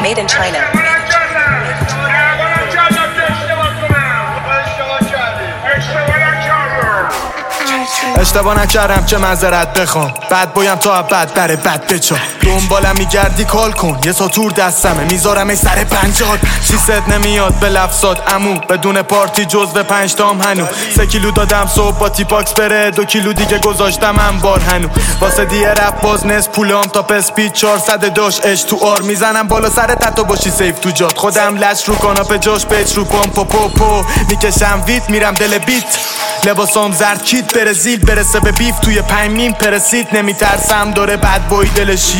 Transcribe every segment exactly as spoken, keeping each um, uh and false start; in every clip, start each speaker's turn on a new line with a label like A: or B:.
A: Made in China.
B: اشتباه نکردم چه معذرت بخوام، بد بایم تا بد بره بد بچا. دنبالم میگردی کال کن، یه ساتور دستمه میذارم ای سر پنجاد. چیست نمیاد به لفظات امو، بدون پارتی جز به پنج تام هنو. سه کیلو دادم صبح با تی پاکس بره، دو کیلو دیگه گذاشتم انبار هنو. واسه دیه رپ باز نس پولام تا پس پیچ چهارصد داشت اش تو آر. میزنم بالا سر تتو باشی سیف تو جات، خودم لش رو کاناپه جاش پیچ رو پام پو پو پو. میکشم ویت میرم دل بیت، لباسام زرد کیت برزیل برسه به بیف توی پنج میم پرسید. نمیترسم داره بد بوی دلشی،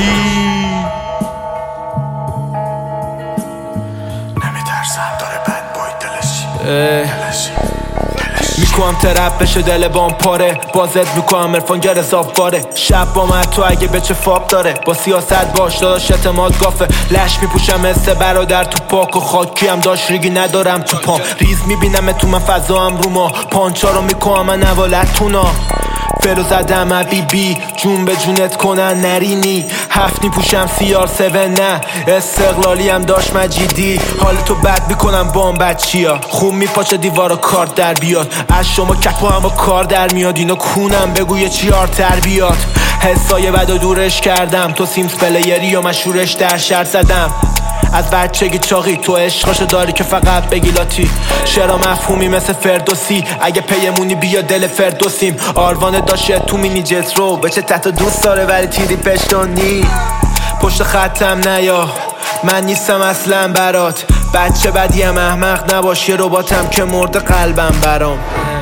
B: نمیترسم داره بد بوی دلشی.
C: میکنم ترپ بشه دل بام پاره، بازت میکنم عرفان گر اضاف باره. شب با من تو اگه به چه فاب داره، با سیاست باش داداش اعتماد گافه. لش میپوشم مثل برادر تو پاک و خاکی هم داشت ریگی ندارم تو پام. ریز میبینم تو من فضا هم رو ما، پانچا رو میکنم من نوالتونا. فرو زدم بی بی جون به جونت کنن نرینی. هفت میپوشم سیار سون نه، استقلالی هم داشت مجیدی. حال تو بد میکنم با هم بچی ها، خون میپاچه دیوارا کارت در بیاد. از شما کپو هم با کار در میاد، اینو کونم بگو یه چیار تر بیاد. حسای بد و دورش کردم، تو سیمز پلیری و مشهورش در شرط زدم. از بچگی چاقی تو عشقاشو داری که فقط بگی لاتی. شعرا مفهومی مثل فردوسی، اگه پیمونی بیا دل فردوسیم. آروانه داشه تو مینی جت رو، بچه تحت دوست داره ولی تیری پشتونی. پشت خطم نیا من نیستم اصلا برات، بچه بدیم احمق نباش، یه رباتم که مرده قلبم برام.